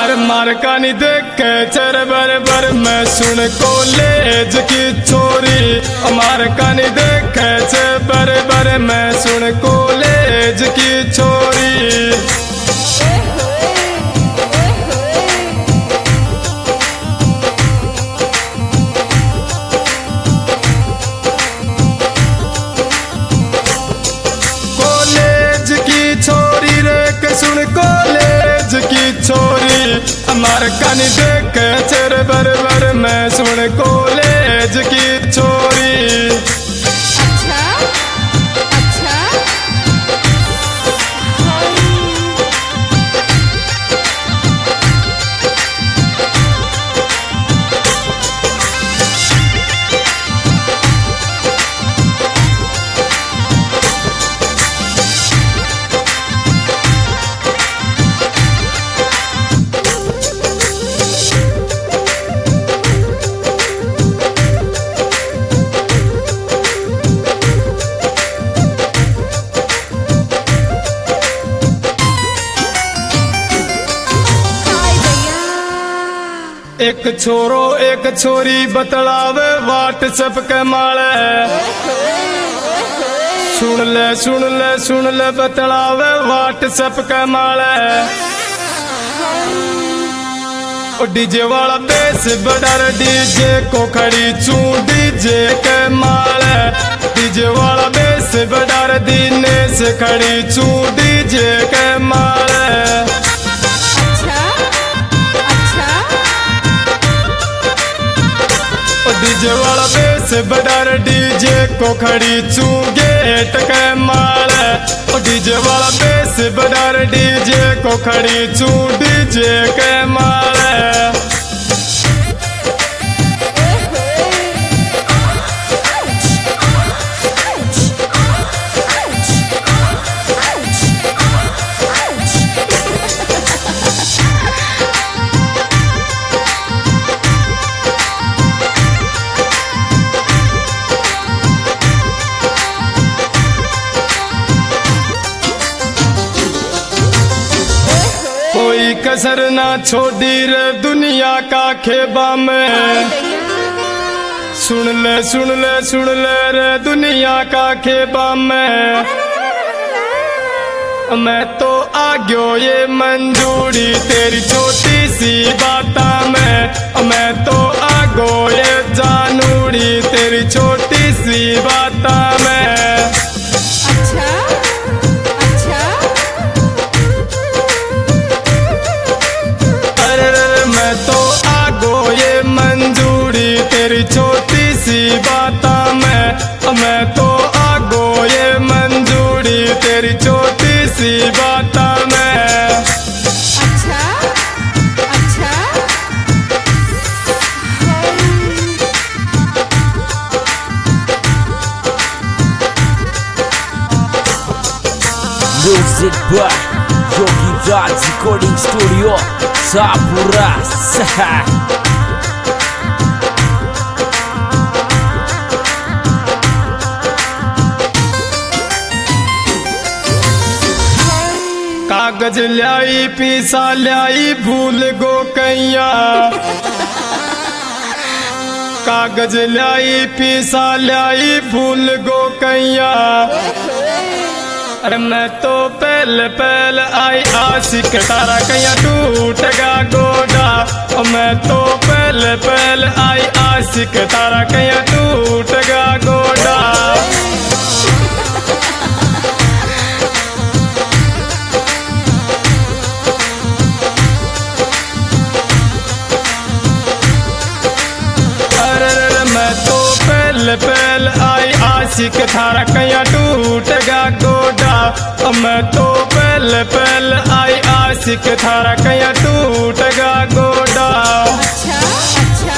अरे मारकानी देखे चर बर मैं सुन कॉलेज की छोरी। मारकानी देखे चर बर मैं सुन कॉलेज की छोरी। कॉलेज की छोरी रे के सुन कॉलेज की छोरी। मारकानी देखे चर बर मैं सुन कॉलेज की छोरी। अच्छा अच्छा एक छोरो एक छोरी बतलावे व्हाट्सएप के माले। सुन ले बतलावे व्हाट्सएप के माले। डीजे वाला बेस बडर डीजे को खड़ी चू डीजे के माले। डीजे वाला बेस बडर दीने से खड़ी चू डीजे के माले। डीजे वाला बेस बडर डीजे को खड़ी चू गेट के माले। डीजे वाला बेस बडर डीजे को खड़ी चू डीजे के माले। कोई कसर ना छोड़ी रे दुनिया का खेबा में। सुन ले रे दुनिया का खेबा में। मैं तो आ गयो ये मंजूरी तेरी छोटी सी बाता में। मैं तो आ गयो ये जानूरी तेरी छोटी सी बाता में। तेरी छोटी सी बाता में। मैं तो आ गो ये मंजूरी तेरी छोटी सी बाता में। अच्छा अच्छा Music by Yogi Raj Recording Studio Sapura Saha। कागज ल्याई पीसा ल्याई भूल गो कैया। कागज ल्याई पीसा ल्याई भूल गो कैया। अरे मैं तो पहल आई आशिक तारा कैया टूटगा गोडा। मैं तो पहल आई आशिक तारा कैया टूटगा गोडा। पहल आई आशिक थारा कैया टूटगा गोडा। मैं तो पहल आई आशिक थारा कैया टूटगा गोडा। अच्छा अच्छा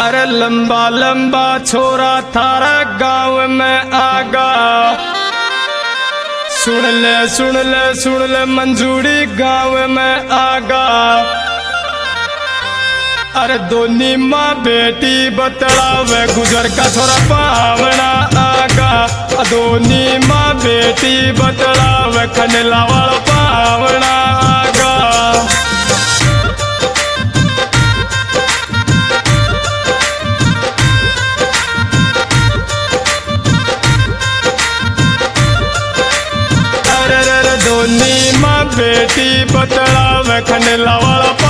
अरे लंबा लंबा छोरा थारा गांव में आगा, सुन ले सुन ले सुन ले मंजूरी गांव में आगा। अरे दोनी माँ बेटी बतलावे गुजर का छोरा पावना आगा, दोनी माँ बेटी बतलावे खनला वाला पावना आगा। दोनी माँ बेटी बतलावे खनला वाला